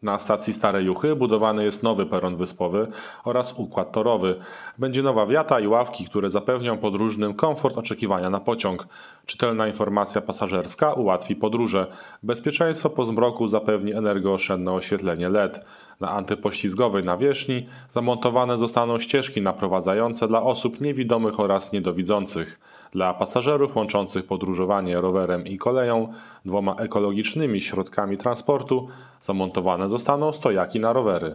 Na stacji Stare Juchy budowany jest nowy peron wyspowy oraz układ torowy. Będzie nowa wiata i ławki, które zapewnią podróżnym komfort oczekiwania na pociąg. Czytelna informacja pasażerska ułatwi podróże. Bezpieczeństwo po zmroku zapewni energooszczędne oświetlenie LED. Na antypoślizgowej nawierzchni zamontowane zostaną ścieżki naprowadzające dla osób niewidomych oraz niedowidzących. Dla pasażerów łączących podróżowanie rowerem i koleją, dwoma ekologicznymi środkami transportu, zamontowane zostaną stojaki na rowery.